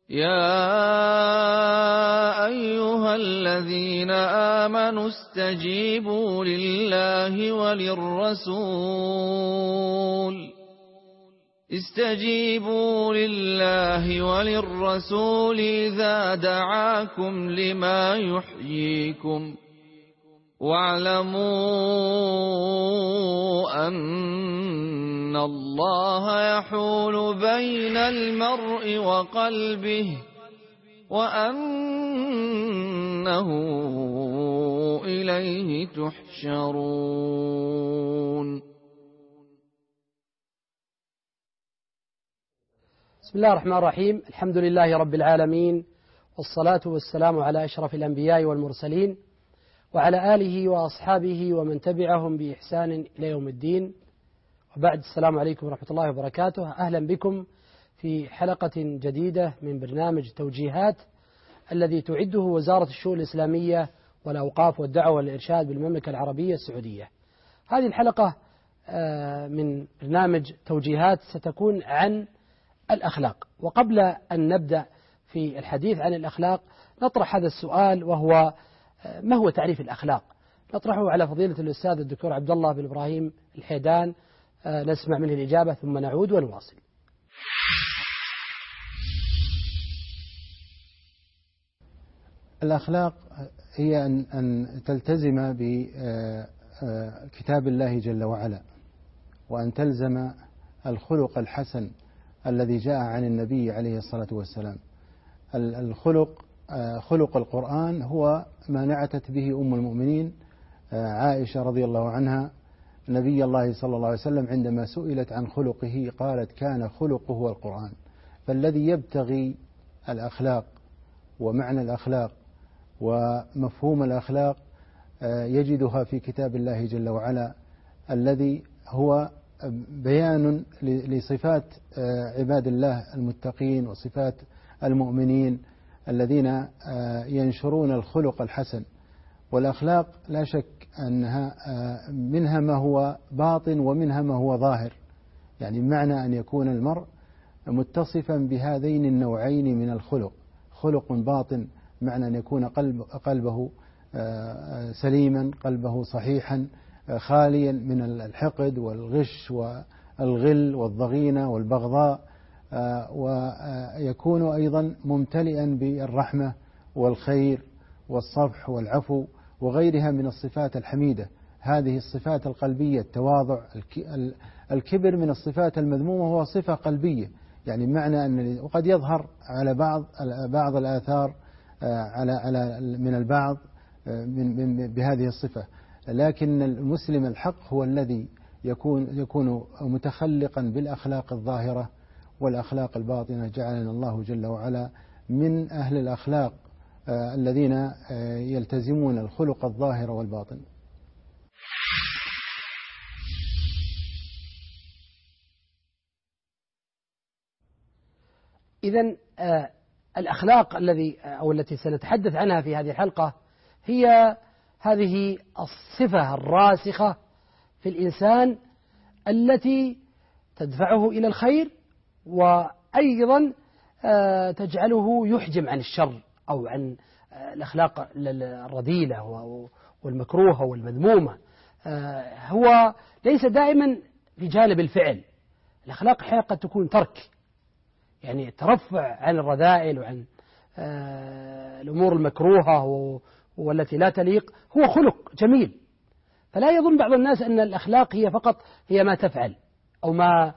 يا أيها الذين آمنوا استجيبوا لله وللرسول إذا دعاكم لما يحييكم واعلموا أن الله يحول بين المرء وقلبه وأنه إليه تحشرون. بسم الله الرحمن الرحيم. الحمد لله رب العالمين، والصلاة والسلام على أشرف الأنبياء والمرسلين وعلى آله وأصحابه ومن تبعهم بإحسان إلى يوم الدين، وبعد. السلام عليكم ورحمة الله وبركاته. أهلا بكم في حلقة جديدة من برنامج توجيهات الذي تعده وزارة الشؤون الإسلامية والأوقاف والدعوة والإرشاد بالمملكة العربية السعودية. هذه الحلقة من برنامج توجيهات ستكون عن الأخلاق. وقبل أن نبدأ في الحديث عن الأخلاق نطرح هذا السؤال، وهو ما هو تعريف الأخلاق؟ نطرحه على فضيلة الأستاذ الدكتور عبد الله بن إبراهيم الحيدان. نسمع منه الإجابة ثم نعود ونواصل. الأخلاق هي أن تلتزم بكتاب الله جل وعلا، وأن تلزم الخلق الحسن الذي جاء عن النبي عليه الصلاة والسلام. خلق القرآن هو ما نعتت به أم المؤمنين عائشة رضي الله عنها نبي الله صلى الله عليه وسلم عندما سئلت عن خلقه قالت: كان خلقه القرآن. فالذي يبتغي الأخلاق ومعنى الأخلاق ومفهوم الأخلاق يجدها في كتاب الله جل وعلا، الذي هو بيان لصفات عباد الله المتقين وصفات المؤمنين الذين ينشرون الخلق الحسن. والأخلاق لا شك أنها منها ما هو باطن ومنها ما هو ظاهر، يعني بمعنى أن يكون المرء متصفا بهذين النوعين من الخلق: خلق باطن معنى أن يكون قلبه سليما، قلبه صحيحا، خاليا من الحقد والغش والغل والضغينة والبغضاء، ويكون أيضا ممتلئا بالرحمة والخير والصفح والعفو وغيرها من الصفات الحميدة. هذه الصفات القلبية: التواضع، الكبر من الصفات المذمومة هو صفة قلبية، يعني معنى أن وقد يظهر على بعض الآثار من البعض بهذه الصفة، لكن المسلم الحق هو الذي يكون متخلقا بالأخلاق الظاهرة والأخلاق الباطنة. جعلنا الله جل وعلا من أهل الأخلاق الذين يلتزمون الخلق الظاهر والباطن. إذن الأخلاق التي سنتحدث عنها في هذه الحلقة هي هذه الصفة الراسخة في الإنسان التي تدفعه إلى الخير، وأيضا تجعله يحجم عن الشر أو عن الأخلاق الرذيلة والمكروهة والمذمومة. هو ليس دائما في جانب الفعل. الأخلاق أحيانا قد تكون ترك، يعني ترفع عن الرذائل وعن الأمور المكروهة والتي لا تليق، هو خلق جميل. فلا يظن بعض الناس أن الأخلاق هي فقط هي ما تفعل أو ما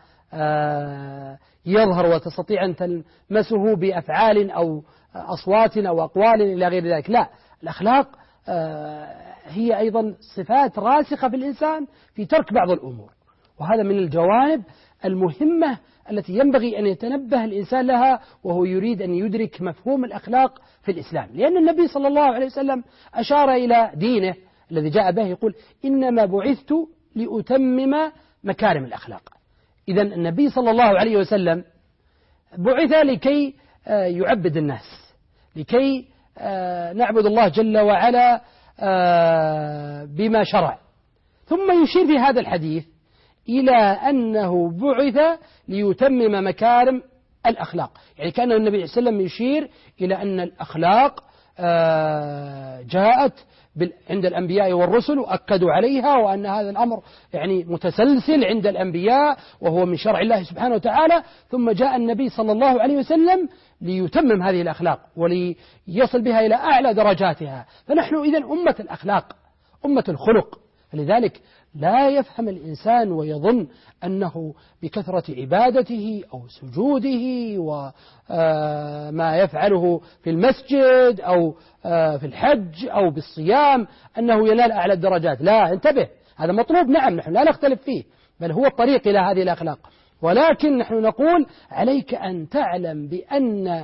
يظهر وتستطيع أن تلمسه بأفعال أو أصوات أو أقوال إلى غير ذلك. لا، الأخلاق هي أيضا صفات راسخة في الإنسان في ترك بعض الأمور، وهذا من الجوانب المهمة التي ينبغي أن يتنبه الإنسان لها وهو يريد أن يدرك مفهوم الأخلاق في الإسلام. لأن النبي صلى الله عليه وسلم أشار إلى دينه الذي جاء به، يقول: إنما بعثت لأتمم مكارم الأخلاق. إذن النبي صلى الله عليه وسلم بعث لكي يعبد الناس، لكي نعبد الله جل وعلا بما شرع. ثم يشير في هذا الحديث إلى أنه بعث ليتمم مكارم الأخلاق. يعني كان النبي صلى الله عليه وسلم يشير إلى أن الأخلاق جاءت عند الأنبياء والرسل وأكدوا عليها، وأن هذا الأمر يعني متسلسل عند الأنبياء وهو من شرع الله سبحانه وتعالى، ثم جاء النبي صلى الله عليه وسلم ليتمم هذه الأخلاق وليصل بها إلى أعلى درجاتها. فنحن إذن أمة الأخلاق، أمة الخلق. فلذلك لا يفهم الإنسان ويظن أنه بكثرة عبادته أو سجوده وما يفعله في المسجد أو في الحج أو بالصيام أنه ينال أعلى الدرجات. لا، انتبه، هذا مطلوب، نعم، نحن لا نختلف فيه، بل هو الطريق إلى هذه الأخلاق. ولكن نحن نقول عليك أن تعلم بأن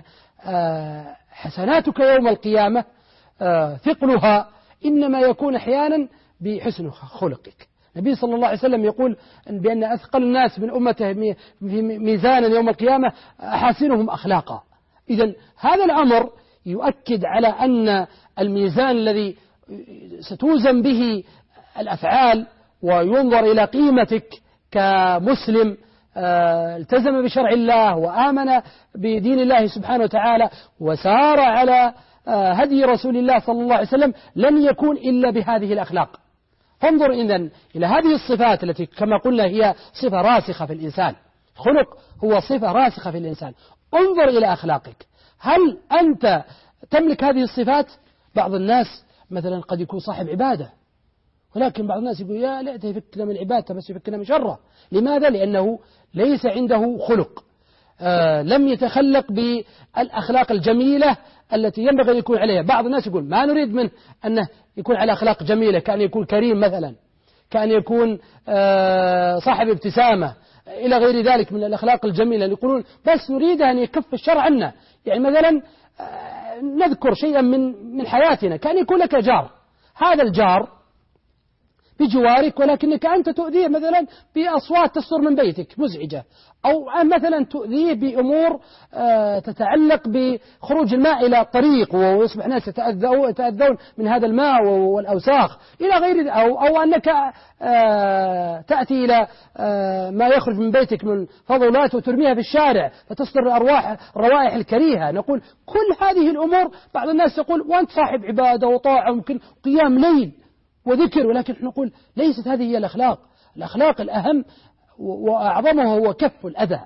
حسناتك يوم القيامة ثقلها إنما يكون أحيانا بحسن خلقك. النبي صلى الله عليه وسلم يقول بأن أثقل الناس من أمته في ميزانا يوم القيامة أحاسنهم أخلاقا. إذن هذا الأمر يؤكد على أن الميزان الذي ستوزن به الأفعال وينظر إلى قيمتك كمسلم التزم بشرع الله وآمن بدين الله سبحانه وتعالى وسار على هدي رسول الله صلى الله عليه وسلم لن يكون إلا بهذه الأخلاق. فانظر إذن إلى هذه الصفات التي كما قلنا هي صفة راسخة في الإنسان. خلق هو صفة راسخة في الإنسان. انظر إلى أخلاقك، هل أنت تملك هذه الصفات؟ بعض الناس مثلا قد يكون صاحب عبادة، ولكن بعض الناس يقول يا ليت يفكنا من عبادته بس يفكنا من شره. لماذا؟ لأنه ليس عنده خلق، لم يتخلق بالأخلاق الجميلة التي ينبغي أن يكون عليها. بعض الناس يقول ما نريد منه أنه يكون على أخلاق جميلة، كأن يكون كريم مثلا، كأن يكون صاحب ابتسامة إلى غير ذلك من الأخلاق الجميلة، يقولون بس نريد أن يكف الشر عنا. يعني مثلا نذكر شيئا من حياتنا، كأن يكون لك جار، هذا الجار بجوارك ولكنك أنت تؤذيه مثلا بأصوات تصدر من بيتك مزعجة، أو مثلا تؤذيه بأمور تتعلق بخروج الماء إلى الطريق ويصبح الناس يتأذون من هذا الماء والأوساخ إلى غير، أو أنك تأتي إلى ما يخرج من بيتك من فضلات وترميها في الشارع فتصدر الروائح الكريهة. نقول كل هذه الأمور بعض الناس يقول وأنت صاحب عبادة وطاعة وممكن قيام ليل وذكر، ولكن نقول ليست هذه هي الأخلاق. الأخلاق الأهم وأعظمها هو كف الأذى،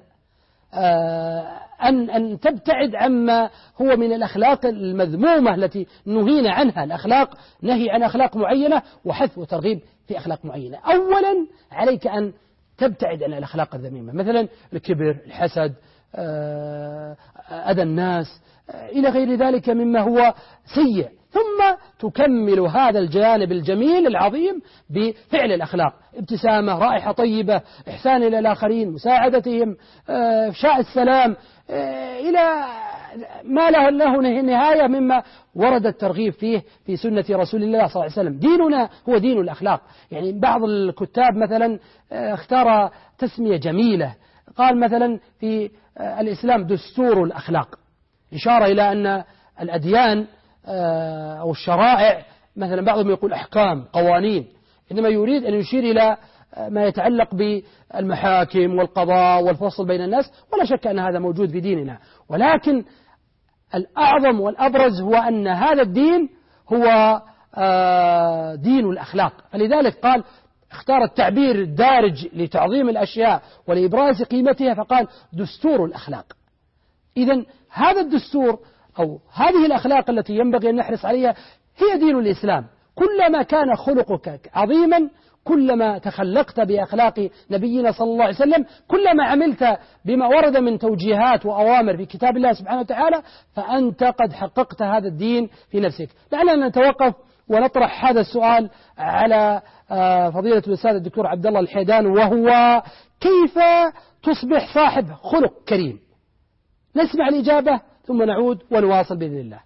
أن تبتعد عما هو من الأخلاق المذمومة التي نهينا عنها. الأخلاق نهي عن أخلاق معينة وحث وترغيب في أخلاق معينة. أولا عليك أن تبتعد عن الأخلاق الذميمة، مثلا الكبر، الحسد، أذى الناس إلى غير ذلك مما هو سيء. ثم تكمل هذا الجانب الجميل العظيم بفعل الأخلاق، ابتسامة، رائحة طيبة، إحسان إلى الآخرين، مساعدتهم، إفشاء السلام، إلى ما له نهاية مما ورد الترغيب فيه في سنة رسول الله صلى الله عليه وسلم. ديننا هو دين الأخلاق. يعني بعض الكتاب مثلا اختار تسمية جميلة، قال مثلا في الإسلام دستور الأخلاق، إشارة إلى أن الأديان أو الشرائع مثلا بعضهم يقول أحكام قوانين، إنما يريد أن يشير إلى ما يتعلق بالمحاكم والقضاء والفصل بين الناس، ولا شك أن هذا موجود في ديننا. ولكن الأعظم والأبرز هو أن هذا الدين هو دين الأخلاق. فلذلك قال اختار التعبير الدارج لتعظيم الأشياء ولإبراز قيمتها، فقال دستور الأخلاق. إذن هذا الدستور أو هذه الأخلاق التي ينبغي أن نحرص عليها هي دين الإسلام. كلما كان خلقك عظيما، كلما تخلقت بأخلاق نبينا صلى الله عليه وسلم، كلما عملت بما ورد من توجيهات وأوامر في كتاب الله سبحانه وتعالى، فأنت قد حققت هذا الدين في نفسك. لعلنا نتوقف ونطرح هذا السؤال على فضيلة الأستاذ الدكتور عبد الله الحيدان، وهو كيف تصبح صاحب خلق كريم؟ نسمع الإجابة ثم نعود ونواصل بإذن الله.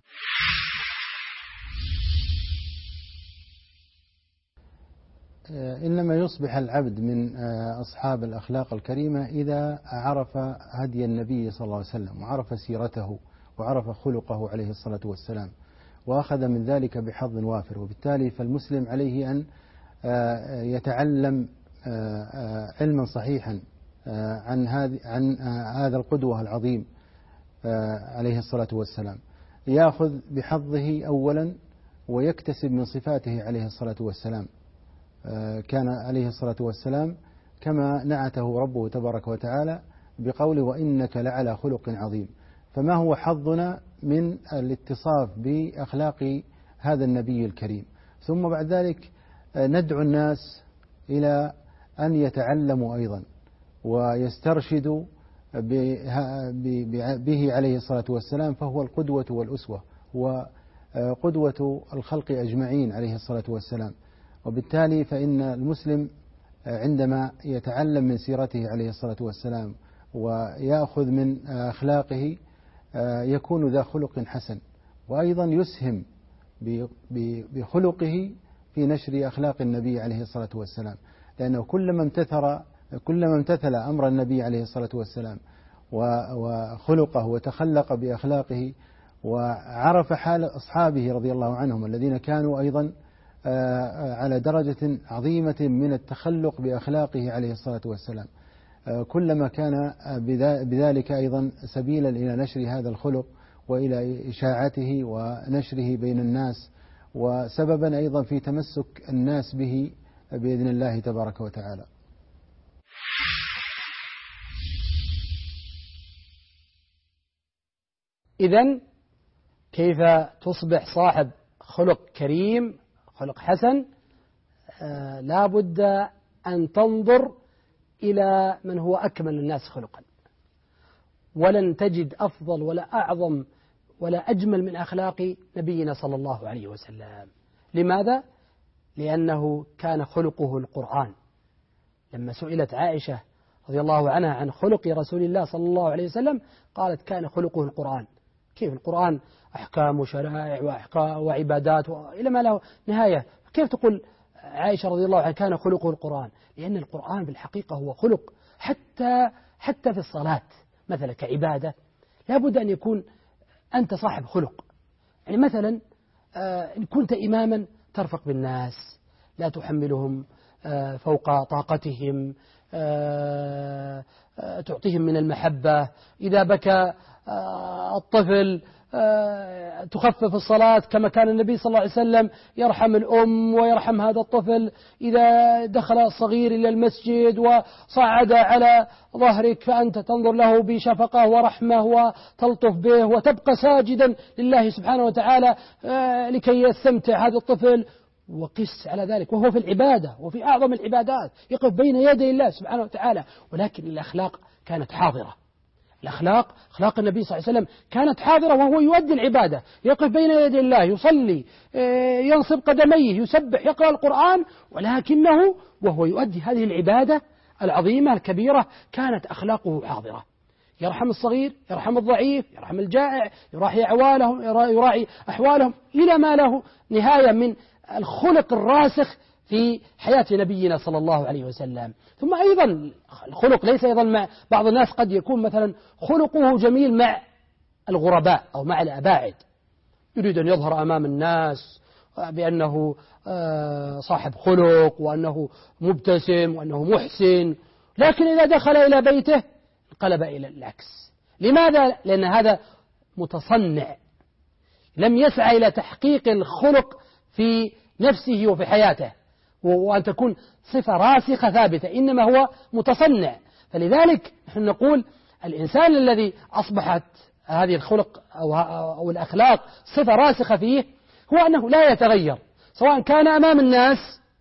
إنما يصبح العبد من أصحاب الأخلاق الكريمة إذا عرف هدي النبي صلى الله عليه وسلم وعرف سيرته وعرف خلقه عليه الصلاة والسلام وأخذ من ذلك بحظ وافر. وبالتالي فالمسلم عليه أن يتعلم علما صحيحا عن هذا القدوة العظيم عليه الصلاة والسلام، يأخذ بحظه أولا ويكتسب من صفاته عليه الصلاة والسلام. كان عليه الصلاة والسلام كما نعته ربه تبارك وتعالى بقوله وإنك لعلى خلق عظيم. فما هو حظنا من الاتصاف بأخلاق هذا النبي الكريم؟ ثم بعد ذلك ندعو الناس إلى أن يتعلموا أيضا ويسترشدوا به عليه الصلاة والسلام، فهو القدوة والأسوة وقدوة الخلق أجمعين عليه الصلاة والسلام. وبالتالي فإن المسلم عندما يتعلم من سيرته عليه الصلاة والسلام ويأخذ من أخلاقه يكون ذا خلق حسن، وأيضا يسهم بخلقه في نشر أخلاق النبي عليه الصلاة والسلام، لأنه كلما امتثل أمر النبي عليه الصلاة والسلام وخلقه وتخلق بأخلاقه وعرف حال أصحابه رضي الله عنهم الذين كانوا أيضا على درجة عظيمة من التخلق بأخلاقه عليه الصلاة والسلام، كلما كان بذلك أيضا سبيلا إلى نشر هذا الخلق وإلى إشاعته ونشره بين الناس، وسببا أيضا في تمسك الناس به بإذن الله تبارك وتعالى. إذن كيف تصبح صاحب خلق كريم، خلق حسن؟ لا بد أن تنظر إلى من هو أكمل الناس خلقا، ولن تجد أفضل ولا أعظم ولا أجمل من أخلاق نبينا صلى الله عليه وسلم. لماذا؟ لأنه كان خلقه القرآن. لما سئلت عائشة رضي الله عنها عن خلق رسول الله صلى الله عليه وسلم قالت كان خلقه القرآن. كيف القرآن؟ أحكام وشرائع وعبادات إلى ما له نهاية، كيف تقول عائشة رضي الله عنها كان خلقه القرآن؟ لأن القرآن في الحقيقة هو خلق، حتى في الصلاة مثلا كعبادة لابد أن يكون أنت صاحب خلق. يعني مثلا إن كنت إماما ترفق بالناس، لا تحملهم فوق طاقتهم، تعطيهم من المحبة. إذا بكى الطفل تخفف الصلاة كما كان النبي صلى الله عليه وسلم يرحم الأم ويرحم هذا الطفل. إذا دخل الصغير إلى المسجد وصعد على ظهرك فأنت تنظر له بشفقة ورحمة وتلطف به وتبقى ساجدا لله سبحانه وتعالى لكي يستمتع هذا الطفل. وقس على ذلك وهو في العبادة وفي أعظم العبادات يقف بين يدي الله سبحانه وتعالى، ولكن الأخلاق كانت حاضرة. أخلاق النبي صلى الله عليه وسلم كانت حاضرة وهو يؤدي العبادة، يقف بين يدي الله، يصلي، ينصب قدميه، يسبح، يقرأ القرآن، ولكنه وهو يؤدي هذه العبادة العظيمة الكبيرة كانت أخلاقه حاضرة. يرحم الصغير، يرحم الضعيف، يرحم الجائع، يراعي أحوالهم إلى ما له نهاية من الخلق الراسخ في حياة نبينا صلى الله عليه وسلم. ثم أيضا الخلق ليس أيضا مع بعض الناس قد يكون مثلا خلقه جميل مع الغرباء أو مع الأباعد، يريد أن يظهر أمام الناس بأنه صاحب خلق وأنه مبتسم وأنه محسن، لكن إذا دخل إلى بيته انقلب إلى العكس. لماذا؟ لأن هذا متصنع، لم يسعى إلى تحقيق الخلق في نفسه وفي حياته وأن تكون صفة راسخة ثابتة، إنما هو متصنع. فلذلك نحن نقول الإنسان الذي أصبحت هذه الخلق أو الأخلاق صفة راسخة فيه هو أنه لا يتغير، سواء كان أمام الناس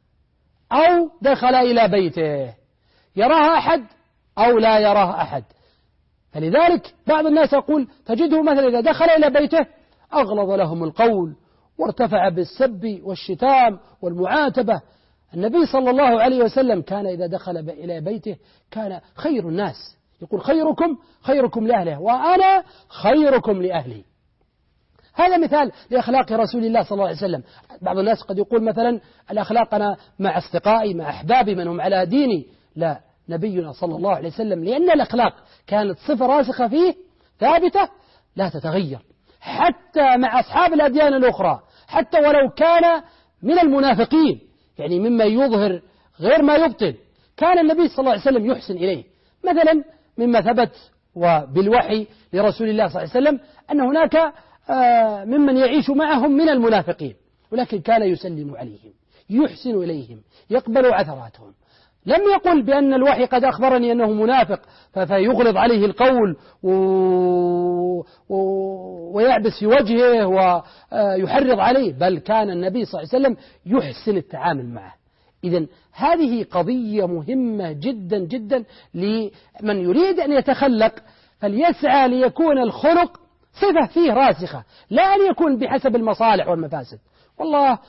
أو دخل إلى بيته، يراها أحد أو لا يراها أحد. فلذلك بعض الناس يقول تجده مثلا إذا دخل إلى بيته أغلظ لهم القول وارتفع بالسب والشتام والمعاتبة. النبي صلى الله عليه وسلم كان إذا دخل إلى بيته كان خير الناس، يقول خيركم لأهله وأنا خيركم لأهلي. هذا مثال لأخلاق رسول الله صلى الله عليه وسلم. بعض الناس قد يقول مثلا الأخلاق أنا مع أصدقائي مع أحبابي من هم على ديني. لا، نبينا صلى الله عليه وسلم لأن الأخلاق كانت صفة راسخة فيه ثابتة لا تتغير حتى مع أصحاب الأديان الأخرى، حتى ولو كان من المنافقين، يعني مما يظهر غير ما يبطن، كان النبي صلى الله عليه وسلم يحسن إليه. مثلا مما ثبت وبالوحي لرسول الله صلى الله عليه وسلم أن هناك ممن يعيش معهم من المنافقين، ولكن كان يسلم عليهم، يحسن إليهم، يقبل عثراتهم. لم يقل بأن الوحي قد أخبرني أنه منافق فيغلظ عليه القول ويعبس في وجهه ويحرض عليه، بل كان النبي صلى الله عليه وسلم يحسن التعامل معه. إذن هذه قضية مهمة جدا جدا لمن يريد أن يتخلق، فليسعى ليكون الخلق صفة فيه راسخة، لا أن يكون بحسب المصالح والمفاسد. والله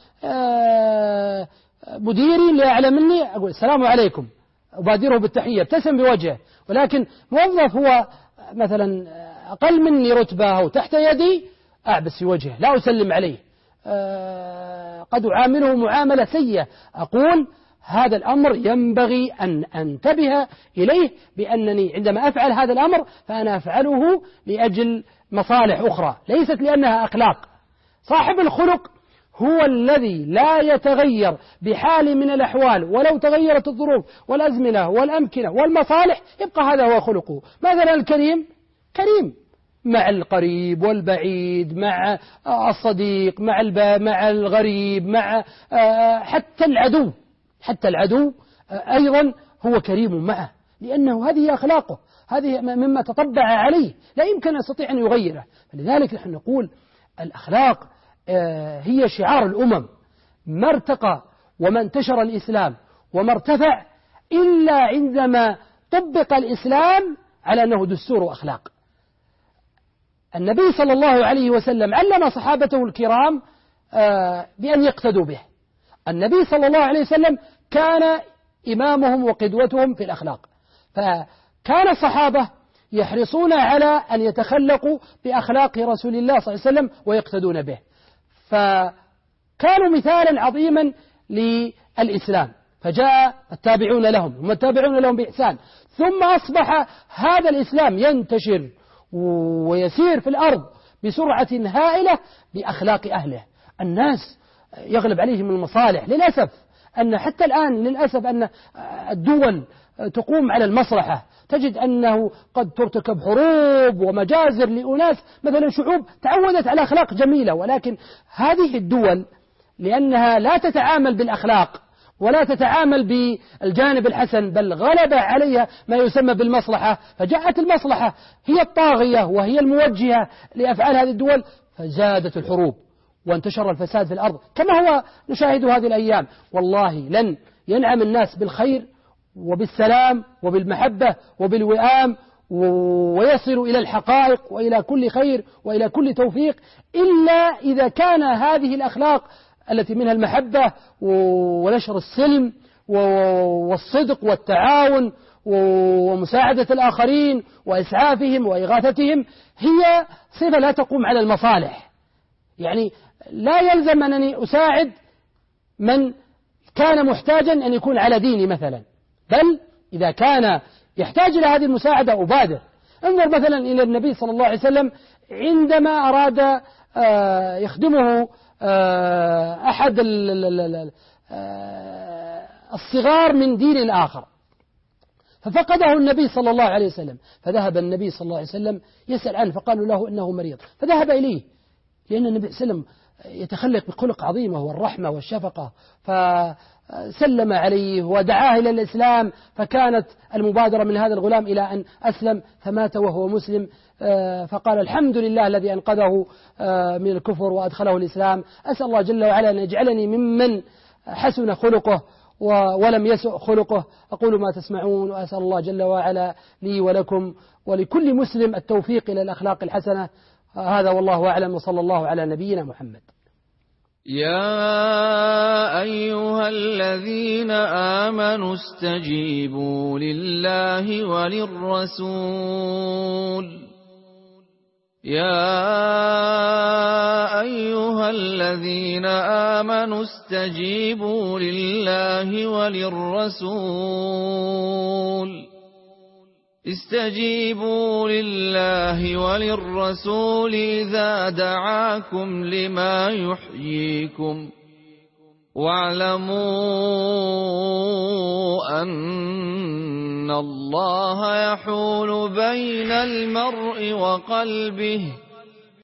مديري لا يعلم مني أقول السلام عليكم، أبادره بالتحية، ابتسم بوجهه، ولكن موظف هو مثلا أقل مني رتبة أو تحت يدي أعبس في وجهه، لا أسلم عليه، قد أعامله معاملة سيئة. أقول هذا الأمر ينبغي أن أنتبه إليه، بأنني عندما أفعل هذا الأمر فأنا أفعله لأجل مصالح أخرى ليست لأنها أخلاق. صاحب الخلق هو الذي لا يتغير بحال من الأحوال، ولو تغيرت الظروف والأزمنة والأمكنة والمصالح يبقى هذا هو خلقه. مثلا الكريم كريم مع القريب والبعيد، مع الصديق، مع الغريب، مع حتى العدو أيضا هو كريم معه، لأنه هذه أخلاقه، هذه مما تطبع عليه، لا يمكن أن يستطيع أن يغيره. فلذلك نحن نقول الأخلاق هي شعار الأمم. ما ارتقى وما انتشر الإسلام وما ارتفع إلا عندما طبق الإسلام على أنه دستور وأخلاق. النبي صلى الله عليه وسلم علم صحابته الكرام بأن يقتدوا به. النبي صلى الله عليه وسلم كان إمامهم وقدوتهم في الأخلاق، فكان الصحابة يحرصون على أن يتخلقوا بأخلاق رسول الله صلى الله عليه وسلم ويقتدون به، فكانوا مثالا عظيما للإسلام. فجاء التابعون لهم ثم التابعون لهم بإحسان، ثم أصبح هذا الإسلام ينتشر ويسير في الأرض بسرعة هائلة بأخلاق أهله. الناس يغلب عليهم المصالح، للأسف أن حتى الآن للأسف أن الدول تقوم على المصلحة، تجد أنه قد ترتكب حروب ومجازر لأناس مثلا شعوب تعودت على أخلاق جميلة، ولكن هذه الدول لأنها لا تتعامل بالأخلاق ولا تتعامل بالجانب الحسن، بل غلب عليها ما يسمى بالمصلحة، فجاءت المصلحة هي الطاغية وهي الموجهة لأفعال هذه الدول، فزادت الحروب وانتشر الفساد في الأرض كما هو نشاهد هذه الأيام. والله لن ينعم الناس بالخير وبالسلام وبالمحبة وبالوئام ويصل إلى الحقائق وإلى كل خير وإلى كل توفيق إلا إذا كان هذه الأخلاق التي منها المحبة ونشر السلم والصدق والتعاون ومساعدة الآخرين وإسعافهم وإغاثتهم هي صفة لا تقوم على المصالح. يعني لا يلزم أنني أساعد من كان محتاجا أن يكون على ديني مثلا، بل إذا كان يحتاج إلى هذه المساعدة أبادر. انظر مثلا إلى النبي صلى الله عليه وسلم عندما أراد يخدمه أحد الصغار من دين آخر، ففقده النبي صلى الله عليه وسلم، فذهب النبي صلى الله عليه وسلم يسأل عنه، فقالوا له إنه مريض، فذهب إليه، لأن النبي صلى الله عليه وسلم يتخلق بخلق عظيم وهو الرحمة والشفقة، فسلم عليه ودعاه إلى الإسلام، فكانت المبادرة من هذا الغلام إلى أن أسلم فمات وهو مسلم، فقال الحمد لله الذي أنقذه من الكفر وأدخله الإسلام. أسأل الله جل وعلا أن يجعلني ممن حسن خلقه ولم يسؤ خلقه. أقول ما تسمعون، وأسأل الله جل وعلا لي ولكم ولكل مسلم التوفيق إلى الأخلاق الحسنة. هذا والله أعلم، وصلى الله على نبينا محمد. يا أيها الذين آمنوا استجيبوا لله وللرسول يا أيها الذين آمنوا استجيبوا لله وللرسول إذا دعاكم لما يحييكم واعلموا أن الله يحول بين المرء وقلبه